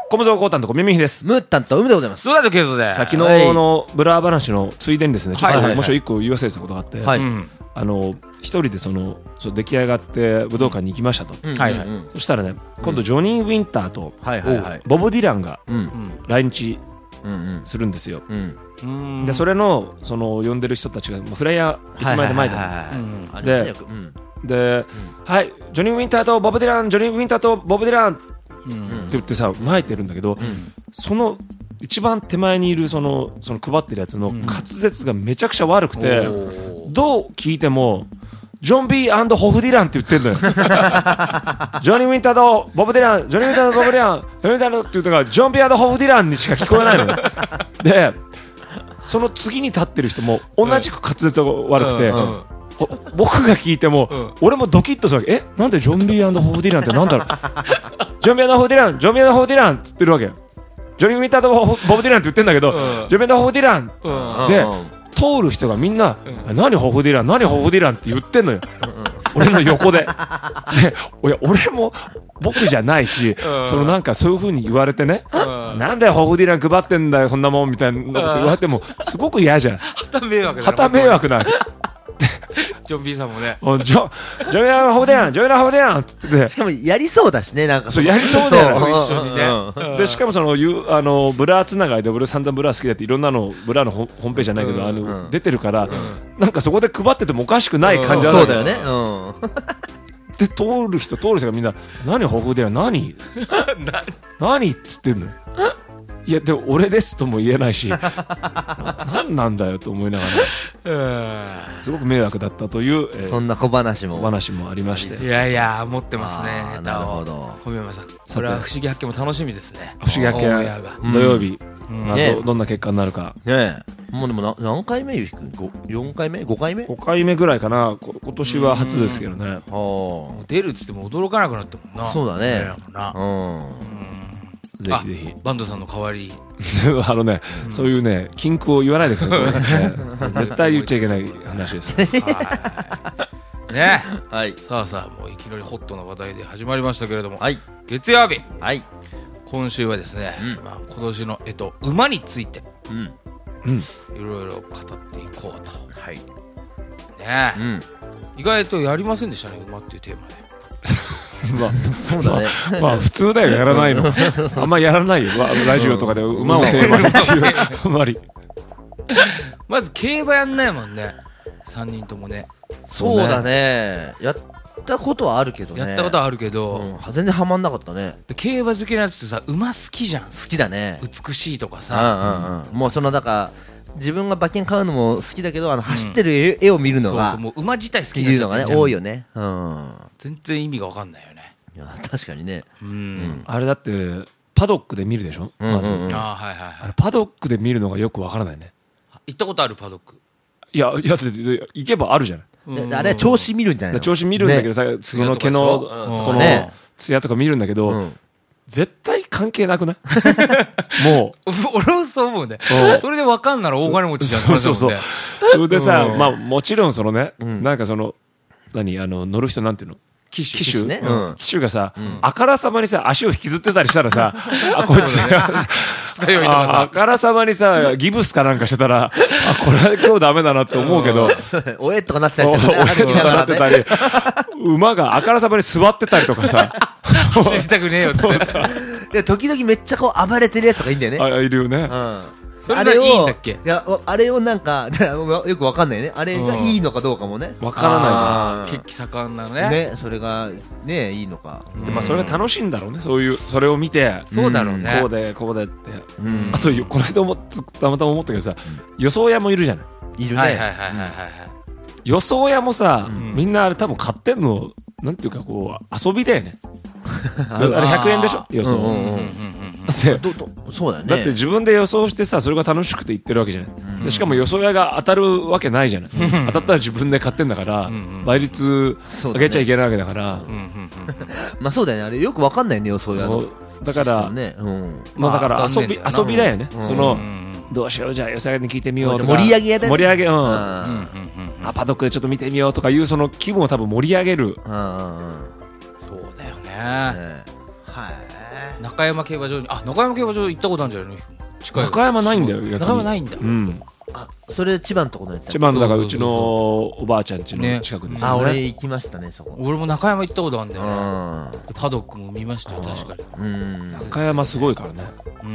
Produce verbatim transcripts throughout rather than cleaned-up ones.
小室孝太と小耳ひです。 ムータンと海でございます。 どうだとケイトで先ののブラー話のついでにですね、ちょっともう一個言わせたことがあって、はい、あの一人でそのそう出来上がって武道館に行きましたと、うんはいはい、そしたらね今度ジョニー・ウィンターとボブ・ディランが来日するんですよ、うんうん、でそれのその呼んでる人たちがフライヤー駅前で前だでで、うん、はいジョニー・ウィンターとボブ・ディランジョニー・ウィンターとボブ・ディランって言ってさ巻いてるんだけど、うん、その一番手前にいるそのその配ってるやつの滑舌がめちゃくちゃ悪くて、うん、どう聞いてもジョン・ビー&ホフ・ディランって言ってんのよジョニー・ウィンターとボブ・ディランジョニー・ウィンターとボブ・ディランジョニー・ウィンターって言ったからジョン・ビー&ホフ・ディランにしか聞こえないのよでその次に立ってる人も同じく滑舌が悪くて、うんうんうん僕が聞いても、うん、俺もドキッとするわけ。えなんでジョン・ビー&ホフ・ディランってなんだろうジョン・ビー&ホフ・ディランジョン・ビー&ホフ・ディランって言ってるわけよ。ジョニー・ウィンターとボブ・ディランって言ってんだけど、うん、ジョン・ビー&ホフ・ディラン、うん、で、うん、通る人がみんな、うん、何ホフ・ディラン何ホフ・ディランって言ってんのよ、うん、俺の横でで俺も僕じゃないし、うん、そのなんかそういう風に言われてね、うん、なんでホフ・ディラン配ってんだよこんなもんみたいなこと言われてもすごく嫌じゃん。 旗迷惑だ。 旗迷惑なジョン B さんもねジョジョミナホフデヤンジョミナホフデヤンって言ってしかもやりそうだしねなんかそうやりそうだよね一緒にねでしかもそのあのブラーつながりで俺散々ブラー好きだっていろんなのブラーのホームページじゃないけど、うん、あの出てるから、うん、なんかそこで配っててもおかしくない感じある、 うん、そうだよね、うんで通る人通る人がみんな何ホフデヤン何何って言ってんのよ。いやでも俺ですとも言えないし何なんだよと思いながらすごく迷惑だったという、 えー、そんな小話も小話もありまして。 いやいや持ってますね。 なるほど小宮山さんこれは不思議発見も楽しみですね。 不思議発見土曜日、うんまあね、ど, どんな結果になるか、 ね、もうでもな何回目よんかいめごかいめごかいめぐらいかな今年は初ですけどね。 もう出るっつっても驚かなくなってもんな。 そうだねぜひぜひバンドさんの代わりあのね、うん、そういうね禁句を言わないでください、ね、絶対言っちゃいけない話ですはいね、はい、さあさあもういきなりホットな話題で始まりましたけれども、はい、月曜日、はい、今週はですね、うんまあ、今年のえと馬について、うんうん、いろいろ語っていこうと、はいねうん、意外とやりませんでしたね馬っていうテーマでまあ、そうだねまあ、まあ普通だよやらないのあんまやらないよラジオとかで馬をテーマにっていうあんまりまず競馬やんないもんねさんにんともね。 そうだねやったことはあるけどねやったことはあるけど、 うん、全然ハマんなかったね。 で競馬好きなやつってさ馬好きじゃん。 好きだね美しいとかさ、 うんうんうん、もうそのだから自分が馬券買うのも好きだけどあの走ってる絵を見るのが、 うん、そうそうもう馬自体好きになっちゃってるじゃん。 多いよね、うん、 全然意味が分かんないよね。 いや確かにね、 うんうん、あれだってパドックで見るでしょ、うんうんうん、まずあ、はいはいはい、 パドックで見るのがよくわからないね。 行ったことあるパドック。 いやいや行けばあるじゃない、 うんうん、あれは調子見るんじゃないの。 調子見るんだけどさ、ね、その毛の、うん、その、ね、艶とか見るんだけど、うん、絶対関係なくないもう俺もそう思うね。それで分かんなら大金持ちじゃん。そうそうそうそれでさ、うん、まあもちろんそのね、うん、なんかその何あの乗る人なんていうの騎手騎手、ねうん、騎手がさ、うん、あからさまにさ足を引きずってたりしたらさあこいつがあからさまにさギブスかなんかしてたらあこれは今日ダメだなって思うけどおえっとかなってたりしておえっとかなってたり馬があからさまに座ってたりとかさ走りたくねえよってさで時々めっちゃこう暴れてるやつがいいんだよね。 あいるよね、 うんそれがいいんだっけ。いやあれをなんかよくわかんないね。あれがいいのかどうかもねわからないじゃん。血気盛んなのね。 ねそれがねいいのか。 でまあそれが楽しいんだろうね。そういうそれを見てそうだろうね。 こうでこうでって。あとこの間もたまたま思ったけどさ予想屋もいるじゃない。 いるね。 はいはいはいはいはい。 予想屋もさみんなあれ多分買ってんのなんていうかこう遊びだよね。あれひゃくえんでしょ予想。だってどどそうだよね。 だって自分で予想してさそれが楽しくて言ってるわけじゃない、うん、でしかも予想屋が当たるわけないじゃない、うん、当たったら自分で買ってんだから、うん、倍率上げちゃいけないわけだから、ね、 まあそうだよね。あれよくわかんないね予想屋の。 だから、ねうんまあ、だから遊び、遊びだよね、うん、そのどうしようじゃあ予想屋に聞いてみようとか盛り上げやだね。 盛り上げ、うんうん、あパドックでちょっと見てみようとかいうその気分を多分盛り上げる、うん、 そうだよね、ね中山競馬場に、あ、中山競馬場行ったことあるんじゃないの？ 近い。中山ないんだよ。 中山ないんだ。うん。 あ、それ千葉のとこのやつ。 千葉のだからうちのおばあちゃん家の近くですね。 あ、俺行きましたねそこ。 俺も中山行ったことあるんだよ。パドックも見ましたよ確かに。 うん。中山すごいからね。 うん。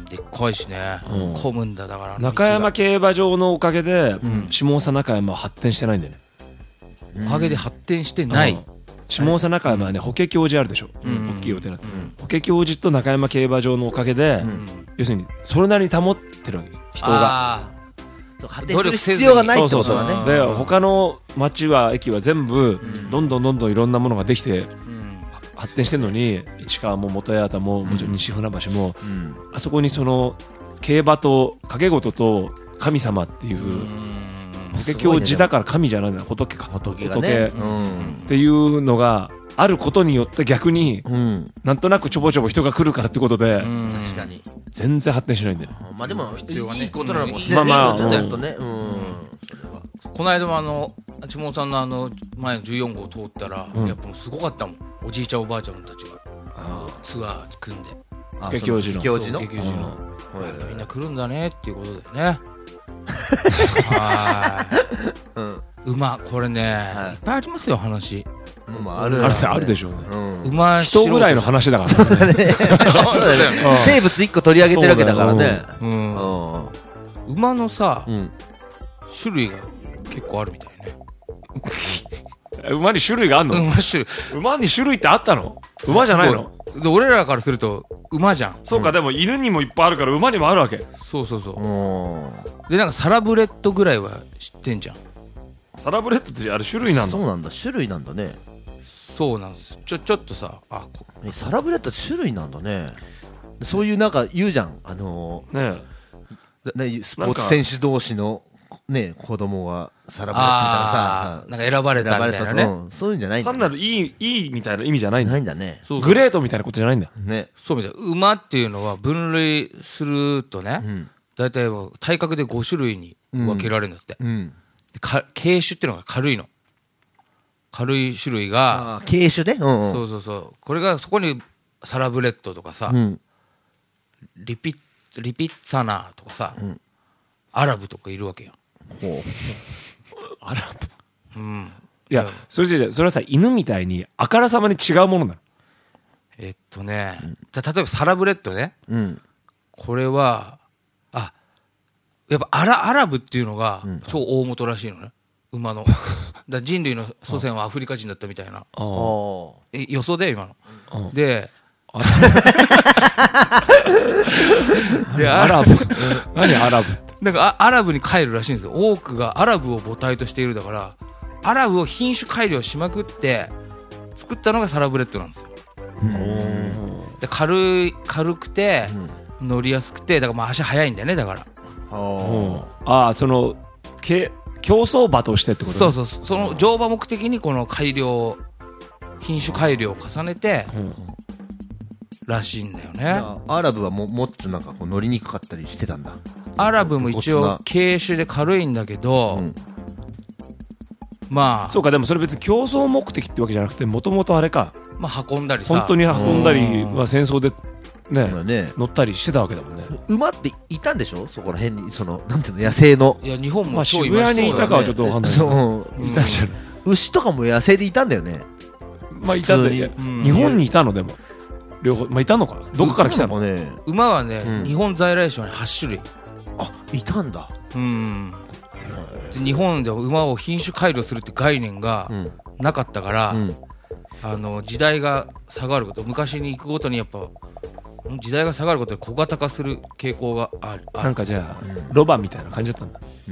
でっかいしね。混むんだだから。 中山競馬場のおかげで下総中山は発展してないんだよね。 おかげで発展してない。 下総中山はね、法華経寺あるでしょ、大きいお寺。法華経寺と中山競馬場のおかげで、要するにそれなりに保ってる人が発展する必要がないってことだね。 で他の町は駅は全部どんどんどんどんいろんなものができて発展してるのに、市川も元八幡ももちろん西船橋も、あそこにその競馬と賭け事と神様っていう法華経寺だから神じゃないんだ、仏か、 仏がね、 っていうのがあることによって逆に、なんとなくちょぼちょぼ人が来るからってことで、確かに全然発展しないんだよ。 まあでも必要がね、いいことなのかもしれない。まあまあこの間もあの下総さんのあの前のじゅうよん号通ったら、やっぱもうすごかったもん。おじいちゃんおばあちゃんたちがツアー組んで、 法華経寺の法華経寺のみんな来るんだねっていうことですね。はい、馬これね、いっぱいありますよ話。 あるあるでしょうね。 馬人ぐらいの話だからね。 生物一個取り上げてるわけだからね。 馬のさ種類が結構あるみたいね。 馬に種類があるの？馬に種類ってあったの？馬じゃないの？ で俺らからすると馬じゃん。 そうか、でも犬にもいっぱいあるから馬にもあるわけ。 そうそうそう。でなんかサラブレッドぐらいは知ってんじゃん。 サラブレッドってあれ種類なんだ。 そうなんだ、種類なんだね。 そうなんです。ちょちょっとさ、あこサラブレッド種類なんだね。そういうなんか言うじゃん、あのー、ねねスポーツ選手同士のね子供はサラブレッドみたいなさ、 なんか選ばれたみたいなね、うん、 そういうんじゃないんだ、 単なるいいいいみたいな意味じゃないんだ。 ないんだね。 そうそうグレートみたいなことじゃないんだね。 そうみたいな。馬っていうのは分類するとね、うん、だいたい体格でご種類に分けられるんだって。うんうんか軽種っていうのが軽いの。軽い種類が。 軽種ね、うんうん。 そうそうそう。これがそこにサラブレッドとかさ、うん、リピッ、リピッツァナーとかさ、うん、アラブとかいるわけよ。ほう。アラブ。うん。 いや、それじゃ、それはさ、犬みたいにあからさまに違うものなの。 えっとね、うん、例えばサラブレッドね。うん、これは、あ、やっぱアラ、アラブっていうのが超大元らしいのね、馬の。だ人類の祖先はアフリカ人だったみたいな。え予想で今の。で、 でアラブ何アラブって。 なんかアラブに帰るらしいんですよ。多くがアラブを母体としているだから、アラブを品種改良しまくって作ったのがサラブレッドなんですよ。で軽い軽くて乗りやすくて、だからまあ足速いんだよね、だから。 ああ、そのけ競走馬としてってこと、ね、 そうそうそう。その乗馬目的にこの改良品種改良を重ねてらしいんだよね。 アラブはももっとなんかこう乗りにくかったりしてたんだ。 アラブも一応軽種で軽いんだけど、うん、まあそうか。でもそれ別に競争目的ってわけじゃなくて、もともとあれか、 まあ運んだりさ、 本当に運んだりは戦争でね、ね乗ったりしてたわけだもんね。 馬っていたんでしょ、そこら辺に、そのなんていうの、野生の。 いや日本も、 まあ、渋谷にいたかはちょっとわかんないけど、そういたんじゃない。 牛とかも野生でいたんだよね。 まあいたんだよ。日本にいたのでも両方、まあいたのかな、どこから来たのね。 馬はね、うん、日本在来種ははち種類。 あ、いたんだ。 うん。で日本では馬を品種改良するって概念がなかったから、うん、あの時代が下がること、昔に行くごとにやっぱ時代が下がることで小型化する傾向がある。 なんかじゃあ、うん、ロバみたいな感じだったんだ。うん、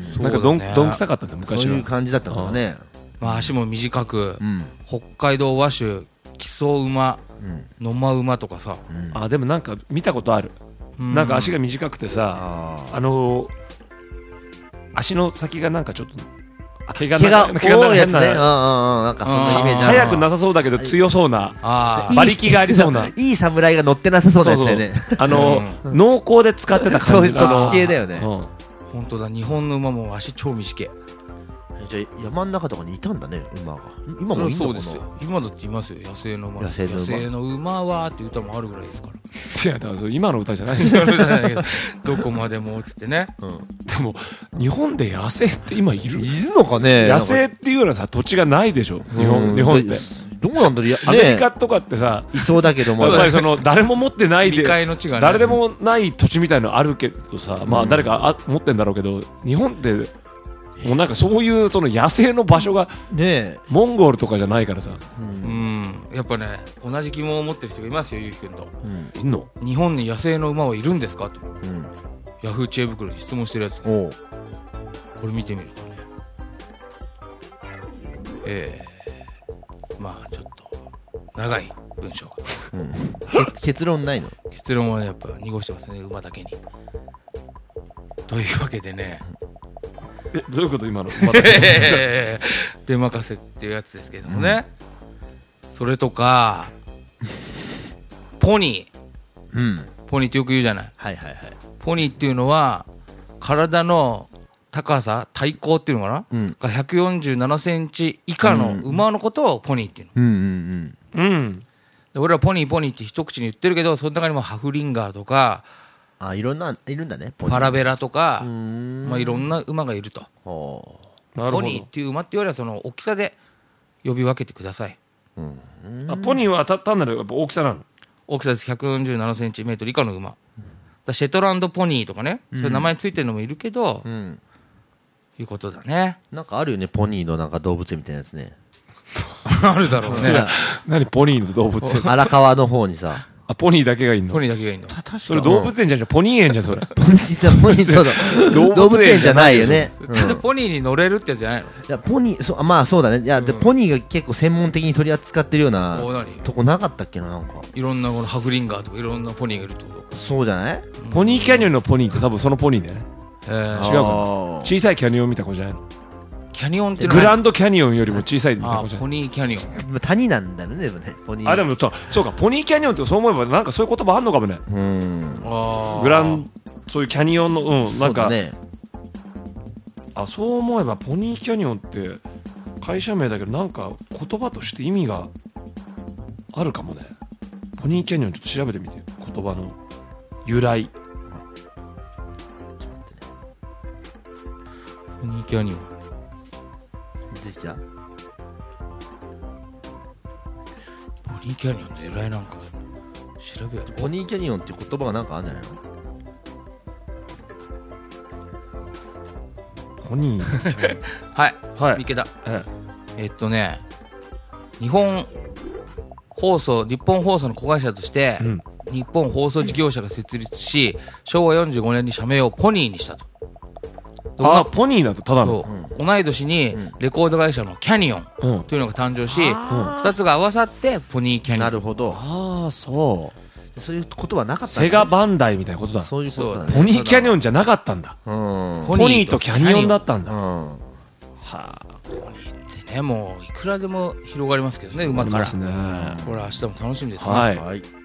なんかどん、どんくさかったんだ昔は。 そういう感じだったからね。 まあ足も短く、うん、北海道和種、木曽馬、うん、野間馬とかさ、 うん、あでもなんか見たことある。うん、なんか足が短くてさ、あ, あのー、足の先がなんかちょっと毛が毛が多いやつね。うんうんうん、なんかそんなイメージある。 速くなさそうだけど強そうな、馬力がありそうな。 いい侍が乗ってなさそうなやつだよね。 そうそうあの、うん、農耕で使ってた感じ。 そうそっち系だよね。 本当だ、日本の馬も足超短い。 じゃあ山の中とかにいたんだね馬が。今もいるのかな。 そうですよ、今だっていますよ、野生の馬。野生の 馬, 野生の馬はっていう歌もあるぐらいですから。 いやだから今の歌じゃないどこまでもつってね、 うん、でも日本で野生って今いるいるのかね。 野生っていうようなさ土地がないでしょ日本、日本ってどうなんだろう、ね、 アメリカとかってさいそうだけども、 やっぱりその誰も持ってないで、 の地がね、 誰でもない土地みたいのあるけどさ、まあ誰かあ持ってんだろうけど、日本ってもうなんかそういうその野生の場所がねモンゴルとかじゃないからさ、 うん、やっぱね同じ疑問を持ってる人がいますよ、ゆうひくんと。 いんの？ 日本に野生の馬はいるんですかと、うん、ヤフー知恵袋に質問してるやつが、これ見てみるとね、えー、まあちょっと長い文章が、うん、 結論ないの？ 結論はやっぱ濁してますね、馬だけに。というわけでね、 えどういうこと今の出任せっていうやつですけどもね、うん、それとかポニー、うん、ポニーってよく言うじゃない、はいはいはい、ポニーっていうのは体の高さ体高っていうのかな、うん、がひゃくよんじゅうななセンチ以下の馬のことをポニーっていうの、うんうんうんうん、で俺はポニーポニーって一口に言ってるけど、その中にもハフリンガーとか、 あ、いろんないるんだね。 パラベラとか、まあ、いろんな馬がいると。ポニーっていう馬っていうよりはその大きさで呼び分けてください。 うん、あポニーはた単なるやっぱ大きさなの？ 大きさです。ひゃくよんじゅうななセンチメートル以下の馬。だシェトランドポニーとかね、そういう名前ついてるのもいるけど、うん、いうことだね。 なんかあるよね、ポニーのなんか動物園みたいなやつね。 あるだろうね。 何ポニーの動物園？ 荒川の方にさ。 あ、ポニーだけがいいの？ ポニーだけがいいの。 それ動物園じゃん、ポニー園じゃん、それ。 ポニーじゃ、ポニー、そうだ。動物園じゃないよね。 ただポニーに乗れるってやつじゃないの？いや、ポニー、そう、まあそうだね。いや、で、ポニーが結構専門的に取り扱ってるようなとこなかったっけな、なんか。 いろんなこのハフリンガーとかいろんなポニーがいるってこと？ そうじゃない？ ポニーキャニオンのポニーって多分そのポニーだよね。違うかな。小さいキャニオン見た子じゃないの？ キャニオンってグランドキャニオンよりも小さいみたいな子じゃない？ ポニーキャニオン。 谷なんだよね、でもね。ポニー。 あ、でもそう、そうか、ポニーキャニオンってそう思えばなんかそういう言葉あんのかもね。うん。あグラン、そういうキャニオンの、うん、なんか。ね、あ、そう思えばポニーキャニオンって会社名だけどなんか言葉として意味があるかもね。ポニーキャニオンちょっと調べてみてよ。言葉の由来。 ポニーキャニオン。 出てきた？ポニーキャニオンの由来なんか調べよう。 ポニーキャニオンって言葉がなんかあるんじゃないの？ ポニーはいはい池田、えええっとね日本放送日本放送の子会社として、うん、日本放送事業者が設立ししょうわよんじゅうごねんに社名をポニーにしたと。 あ、ポニーだとただの、 うん、同い年にレコード会社のキャニオンというのが誕生し、うん、ふたつが合わさってポニーキャニオン。 なるほど。 ああ、そうそういうことはなかった、 ね、セガバンダイみたいなことだ。 そういうことだ、ね、 ポニーキャニオンじゃなかったんだ。うん、ポニーとキャニオンだったんだ。うん、はあ、ポニーってねもういくらでも広がりますけどね、馬から。 ありますね。 これ明日も楽しみですね。 はい。はい。